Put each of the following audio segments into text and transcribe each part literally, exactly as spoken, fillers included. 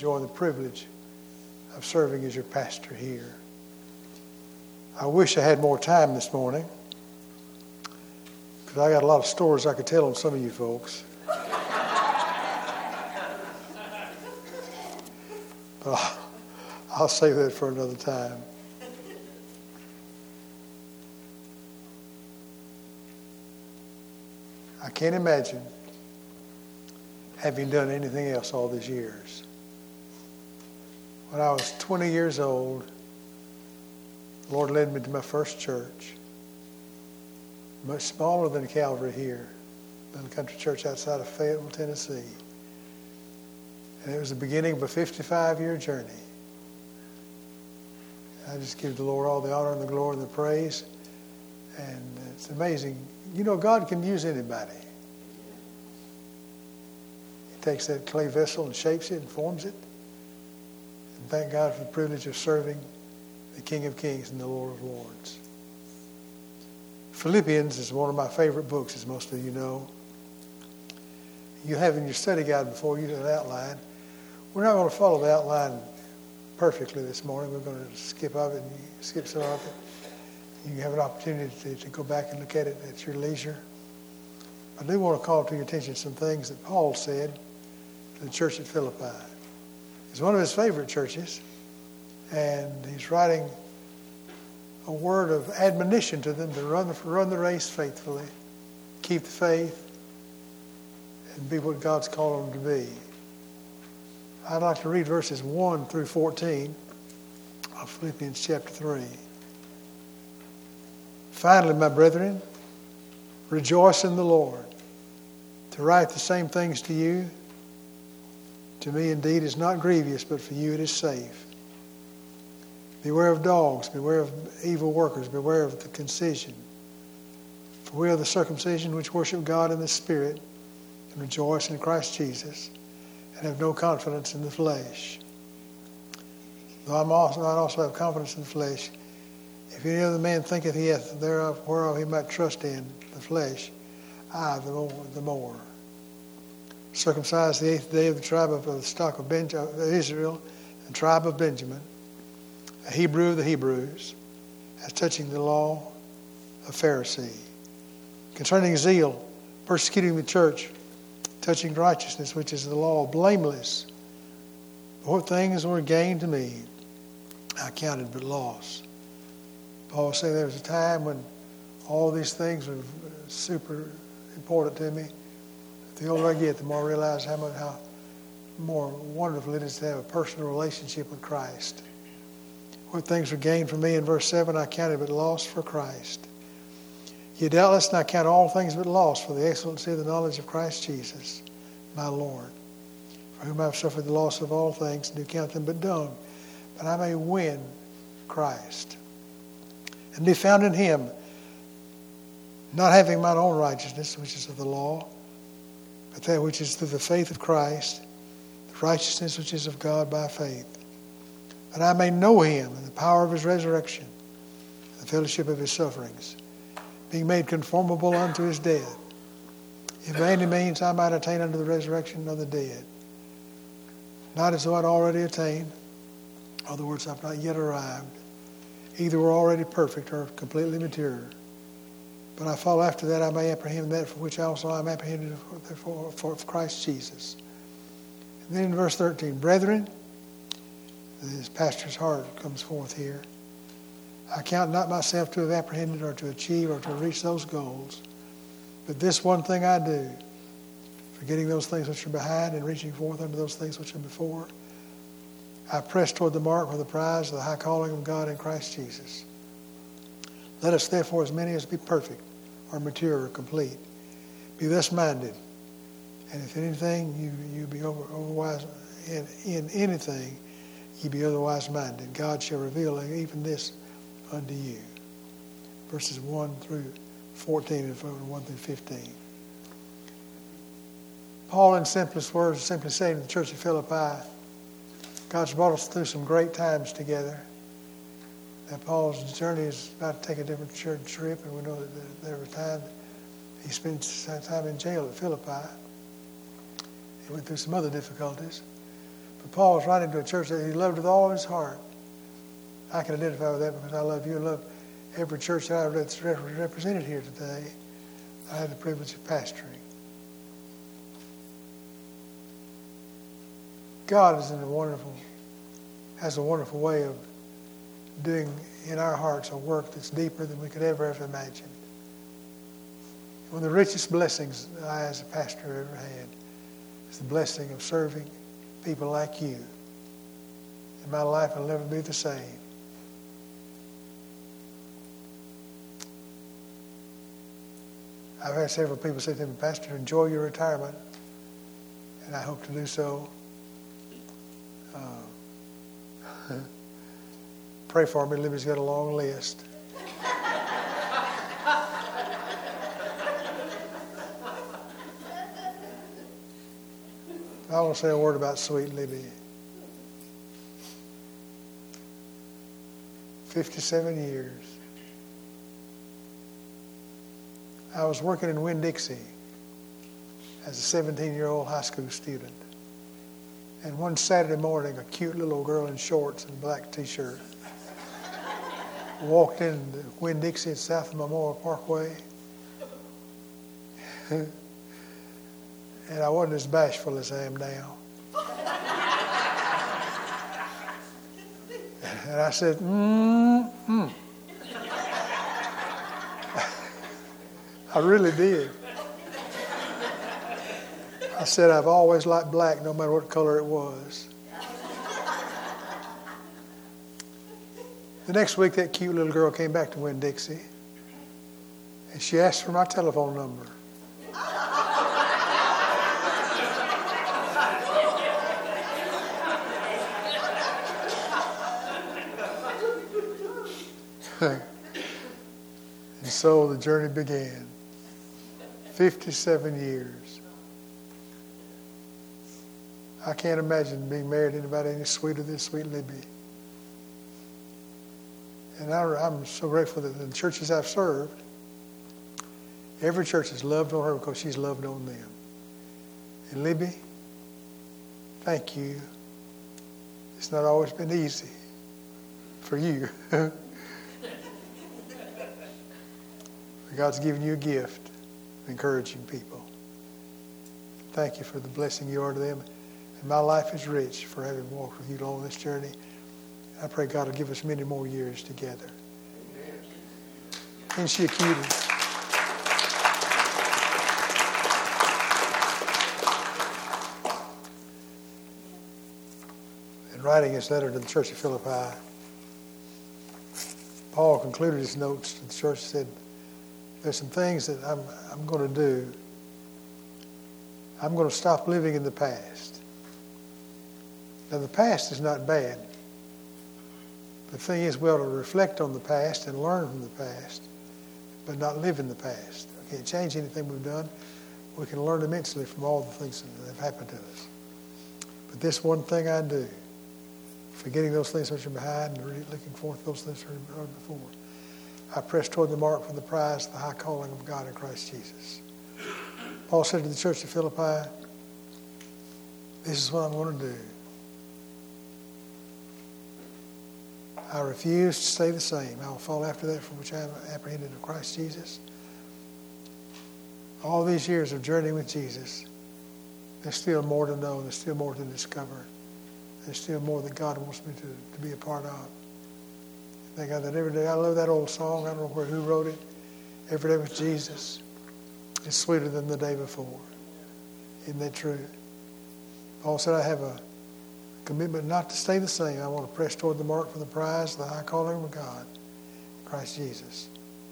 enjoying the privilege of serving as your pastor here. I wish I had more time this morning, because I got a lot of stories I could tell on some of you folks. But I'll, I'll save that for another time. I can't imagine having done anything else all these years. When I was twenty years old, the Lord led me to my first church, much smaller than Calvary here, than a country church outside of Fayetteville, Tennessee. And it was the beginning of a fifty-five-year journey. I just give the Lord all the honor and the glory and the praise. And it's amazing. You know, God can use anybody. He takes that clay vessel and shapes it and forms it. And thank God for the privilege of serving the King of Kings and the Lord of Lords. Philippians is one of my favorite books, as most of you know. You have in your study guide before you an outline. We're not going to follow the outline perfectly this morning. We're going to skip of it and skip some of it. You have an opportunity to, to go back and look at it at your leisure. I do want to call to your attention some things that Paul said to the church at Philippi. It's one of his favorite churches, and he's writing a word of admonition to them to run the, run the race faithfully, keep the faith, and be what God's called them to be. I'd like to read verses one through fourteen of Philippians chapter three. Finally, my brethren, rejoice in the Lord. To write the same things to you, to me indeed is not grievous, but for you it is safe. Beware of dogs, beware of evil workers, beware of the concision. For we are the circumcision which worship God in the Spirit and rejoice in Christ Jesus and have no confidence in the flesh. Though I'm also, I also have confidence in the flesh. If any other man thinketh he hath thereof whereof he might trust in the flesh, I the more. The more. Circumcised the eighth day of the tribe of the stock of ben- of Israel, and tribe of Benjamin, a Hebrew of the Hebrews, as touching the law, a Pharisee. Concerning zeal, persecuting the church, touching righteousness, which is the law, blameless. What things were gained to me, I counted but loss. Paul said there was a time when all these things were super important to me. The older I get, the more I realize how much, how more wonderful it is to have a personal relationship with Christ. What things were gained for me in verse seven, I counted but loss for Christ. Yea, doubtless, I count all things but loss for the excellency of the knowledge of Christ Jesus, my Lord, for whom I have suffered the loss of all things, and do count them but dung, but I may win Christ, and be found in him, not having mine own righteousness, which is of the law, but that which is through the faith of Christ, the righteousness which is of God by faith, that I may know him and the power of his resurrection, the fellowship of his sufferings, being made conformable unto his death, if by any means I might attain unto the resurrection of the dead. Not as though I'd already attained, in other words, I've not yet arrived. Either we're already perfect or completely mature. But I follow after that I may apprehend that for which also I am apprehended for, for, for Christ Jesus. And then in verse thirteen, brethren, this pastor's heart comes forth here. I count not myself to have apprehended or to achieve or to reach those goals, but this one thing I do, forgetting those things which are behind and reaching forth unto those things which are before, I press toward the mark for the prize of the high calling of God in Christ Jesus. Let us therefore, as many as be perfect, or mature, or complete, be thus minded. And if anything, you, you be over, otherwise, in, in anything, ye be otherwise minded. God shall reveal even this unto you. Verses one through fourteen and one through fifteen. Paul, in simplest words, simply saying to the church of Philippi, God's brought us through some great times together. That Paul's journey is about to take a different church trip, and we know that there was time he spent time in jail at Philippi. He went through some other difficulties. But Paul was writing to a church that he loved with all his heart. I can identify with that because I love you and love every church that I've that's represented here today. I had the privilege of pastoring. God is in a wonderful, has a wonderful way of doing in our hearts a work that's deeper than we could ever have imagined. One of the richest blessings I as a pastor ever had is the blessing of serving people like you. And my life will never be the same. I've had several people say to me, Pastor, enjoy your retirement. And I hope to do so. Uh, pray for me. Libby's got a long list. I want to say a word about sweet Libby. fifty-seven years. I was working in Winn-Dixie as a seventeen-year-old high school student. And one Saturday morning, a cute little girl in shorts and black T-shirt walked into Winn-Dixie at South Memorial Parkway. And I wasn't as bashful as I am now. And I said, mm-hmm. I really did. I said, I've always liked black, no matter what color it was. The next week, that cute little girl came back to Winn-Dixie, and she asked for my telephone number. And so the journey began. fifty-seven years. I can't imagine being married to anybody any sweeter than sweet Libby. And I, I'm so grateful that the churches I've served, every church has loved on her because she's loved on them. And Libby, thank you. It's not always been easy for you. God's given you a gift of encouraging people. Thank you for the blessing you are to them. And my life is rich for having walked with you along this journey. I pray God will give us many more years together. Isn't she a cutie? In writing his letter to the church of Philippi, Paul concluded his notes to the church and said, there's some things that I'm, I'm going to do. I'm going to stop living in the past. Now, the past is not bad. The thing is, we ought to reflect on the past and learn from the past, but not live in the past. We can't change anything we've done. We can learn immensely from all the things that have happened to us. But this one thing I do, forgetting those things which are behind and looking forward to those things which are before, I press toward the mark for the prize, the high calling of God in Christ Jesus. Paul said to the church of Philippi, this is what I'm going to do. I refuse to stay the same. I will follow after that for which I am apprehended of Christ Jesus. All these years of journeying with Jesus, there's still more to know. There's still more to discover. There's still more that God wants me to, to be a part of. Thank God that every day. I love that old song. I don't know where, who wrote it. Every day with Jesus is sweeter than the day before. Isn't that true? Paul said, I have a commitment not to stay the same. I want to press toward the mark for the prize, the high calling of God, Christ Jesus.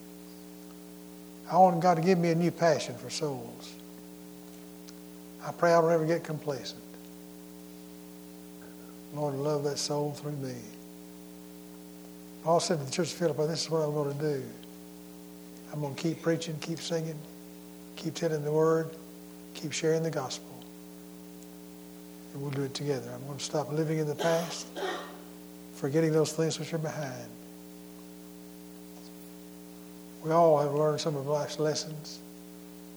I want God to give me a new passion for souls. I pray I don't ever get complacent. Lord, love that soul through me. Paul said to the church of Philippi, this is what I'm going to do. I'm going to keep preaching, keep singing, keep telling the word, keep sharing the gospel. And we'll do it together. I'm going to stop living in the past, forgetting those things which are behind. We all have learned some of life's lessons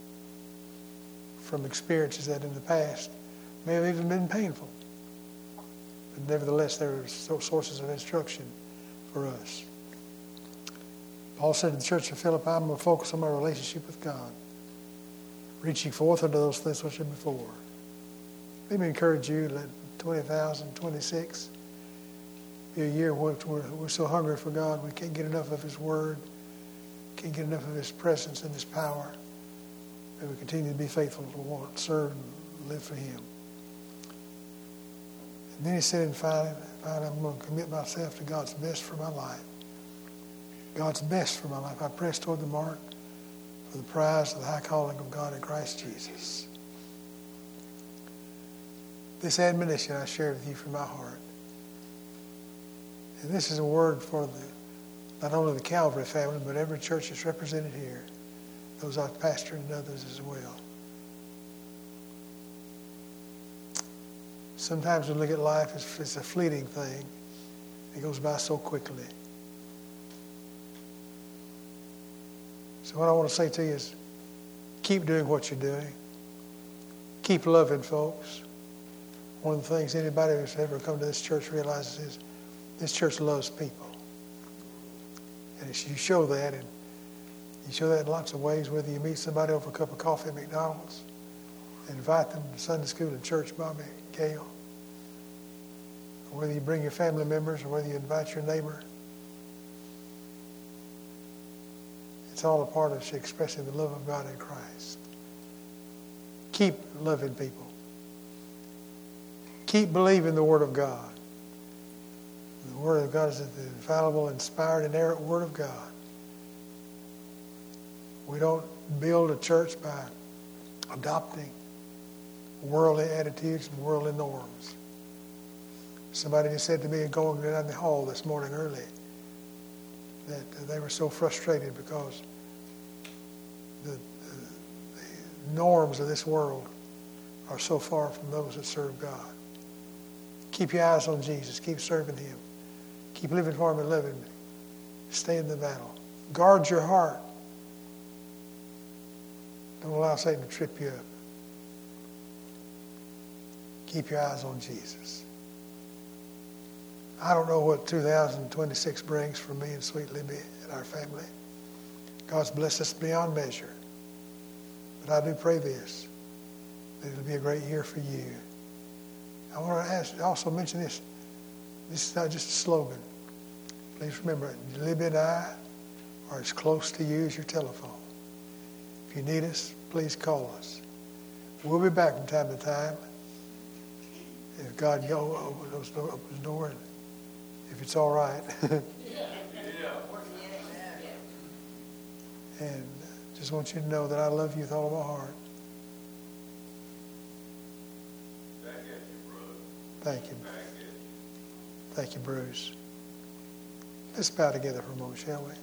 from experiences that in the past may have even been painful. but nevertheless, there are sources of instruction for us. Paul said to the church of Philippi, I'm going to focus on my relationship with God, reaching forth unto those things which are before. Let me encourage you, let twenty thousand twenty-six be a year where we're, we're so hungry for God, we can't get enough of His Word, can't get enough of His presence and His power. May we continue to be faithful to want, serve, and live for Him. And then he said, and finally, finally, I'm going to commit myself to God's best for my life. God's best for my life. I press toward the mark for the prize of the high calling of God in Christ Jesus. This admonition I share with you from my heart. And this is a word for the not only the Calvary family, but every church that's represented here. Those I've pastored and others as well. Sometimes we look at life as it's a fleeting thing. It goes by so quickly. So what I want to say to you is keep doing what you're doing. Keep loving folks. One of the things anybody who's ever come to this church realizes is this church loves people. And you show that, and you show that in lots of ways, whether you meet somebody over a cup of coffee at McDonald's, invite them to Sunday school and church, Bobby, Gail, or whether you bring your family members, or whether you invite your neighbor. It's all a part of expressing the love of God in Christ. Keep loving people. Keep believing the Word of God. The Word of God is the infallible, inspired, inerrant Word of God. We don't build a church by adopting worldly attitudes and worldly norms. Somebody just said to me going down the hall this morning early that they were so frustrated because the, the, the norms of this world are so far from those that serve God. Keep your eyes on Jesus. Keep serving Him. Keep living for Him and loving Him. Stay in the battle. Guard your heart. Don't allow Satan to trip you up. Keep your eyes on Jesus. I don't know what two thousand twenty-six brings for me and Sweet Libby and our family. God's blessed us beyond measure. But I do pray this, that it'll be a great year for you. I want to ask, also mention this. This is not just a slogan. Please remember, Libby and I are as close to you as your telephone. If you need us, please call us. We'll be back from time to time. If God opens the door, and if it's all right. And just want you to know that I love you with all of my heart. Thank you. Thank you, Bruce. Let's bow together for a moment, shall we?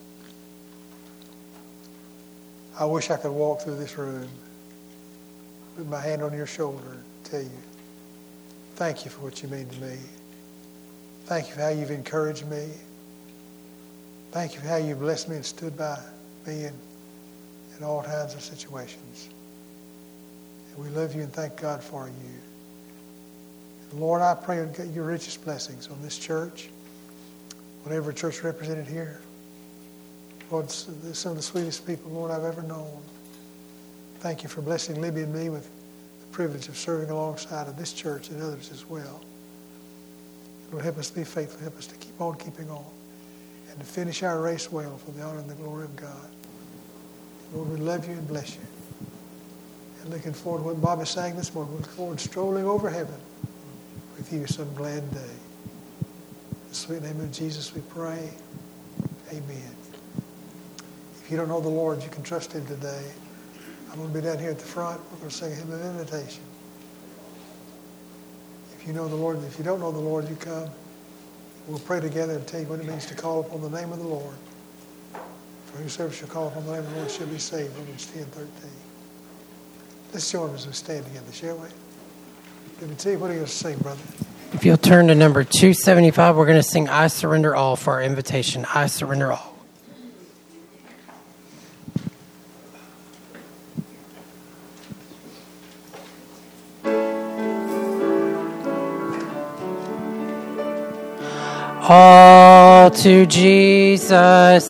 I wish I could walk through this room, put my hand on your shoulder and tell you, thank you for what you mean to me. Thank you for how you've encouraged me. Thank you for how you've blessed me and stood by me in, in all kinds of situations. And we love you and thank God for you. And Lord, I pray and get your richest blessings on this church, whatever church represented here. Lord, some of the sweetest people, Lord, I've ever known. Thank you for blessing Libby and me with the privilege of serving alongside of this church and others as well. Lord, help us to be faithful. Help us to keep on keeping on and to finish our race well for the honor and the glory of God. Lord, we love you and bless you. And looking forward to what Bobby sang this morning. We look forward to strolling over heaven with you some glad day. In the sweet name of Jesus we pray. Amen. If you don't know the Lord, you can trust Him today. I'm going to be down here at the front. We're going to sing a hymn of invitation. If you know the Lord, if you don't know the Lord, you come. We'll pray together and tell you what it means to call upon the name of the Lord. For whosoever shall call upon the name of the Lord shall be saved. Romans ten thirteen. Let's join as we stand together, shall we? Let me tell you, what are you going to sing, brother? If you'll turn to number two seventy-five, we're going to sing I Surrender All for our invitation. I Surrender All. All to Jesus.